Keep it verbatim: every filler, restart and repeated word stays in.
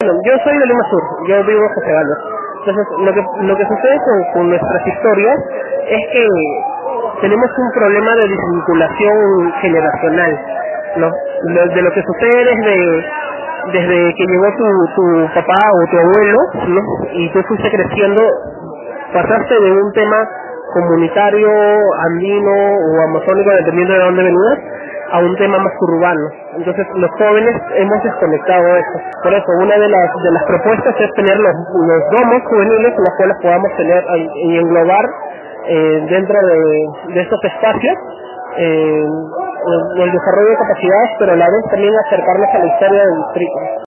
bueno, yo soy de Lima Sur, yo vivo en José Galo. Entonces, lo que, lo que sucede con, con nuestras historias es que tenemos un problema de desvinculación generacional, ¿no? Lo- de lo que sucede desde, desde que llegó tu, tu papá o tu abuelo, ¿no? Y tú fuiste creciendo, pasaste de un tema comunitario, andino o amazónico, dependiendo de dónde venías, a un tema más urbano. Entonces los jóvenes hemos desconectado eso. Por eso una de las de las propuestas es tener los, los domos juveniles en los cuales podamos tener y y englobar eh, dentro de, de estos espacios eh, el, el desarrollo de capacidades, pero a la vez también acercarnos a la historia del distrito.